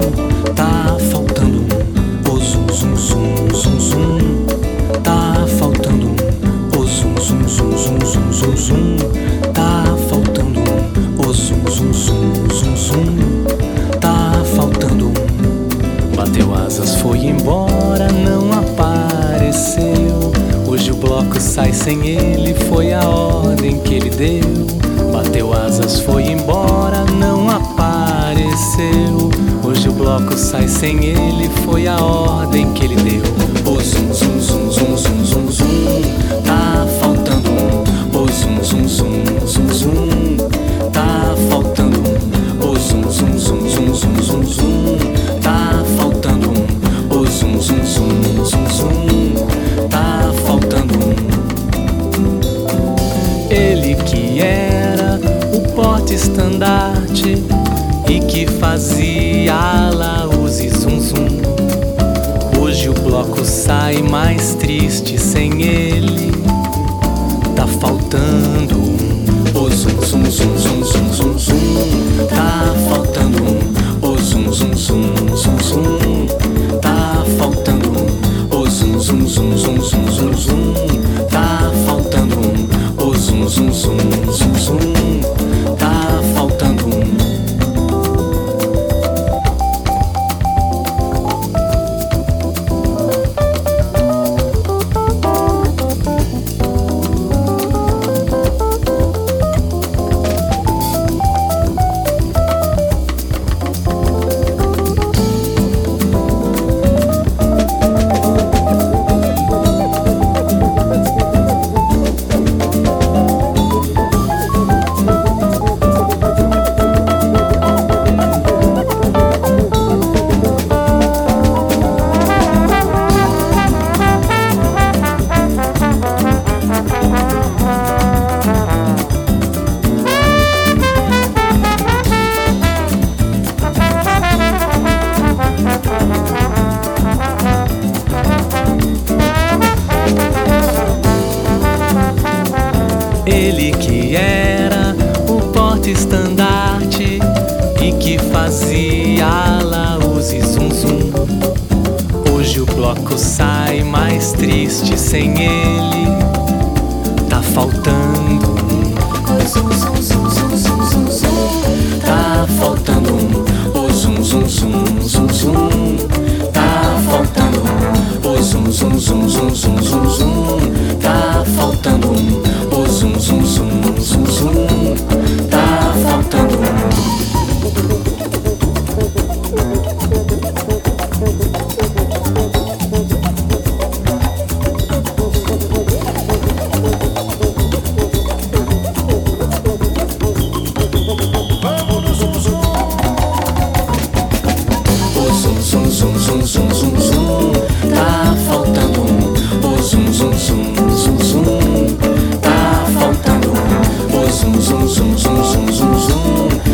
tá faltando um. O zum zum zum zum zum, tá faltando um. O zum zum zum zum zum zum zum, tá faltando um. O zum zum zum zum zum, tá faltando um. Bateu asas, foi embora, não apareceu. Hoje o bloco sai sem ele, foi a ordem que ele deu. Bateu asas, foi embora, não apareceu. Hoje o bloco sai sem ele, foi a ordem que ele deu. O zum zum zum zum zum zum zum, tá faltando um. O zum zum zum zum zum, tá faltando um. O zum zum zum zum zum zum zum, tá faltando um. O zum zum zum zum zum, tá faltando um. Ele que era o porta-estandarte e que fazia alaús e zum zum, hoje o bloco sai mais triste sem ele, tá faltando um. O zum zum zum zum zum zum zum, tá faltando um. O zum zum zum zum zum, tá faltando um. O zum zum zum zum zum zum zum, tá faltando um. O zum zum zum zum zum, tá faltando um. Ele que era o porta-estandarte e que fazia alaús e zum zum, hoje o bloco sai mais triste sem ele, tá faltando um. O zum zum zum zum zum zum zum, tá faltando um. O zum zum zum zum zum, tá faltando um. O zum zum zum zum zum zum zum, tá faltando um. O zum zum zum zum zum, tá faltando um. Vamos no zum zum. O zum zum zum zum zum zum zum, tá faltando um. O zum zum zum zum zum, tá faltando um. O zum zum zum zum zum zum zum,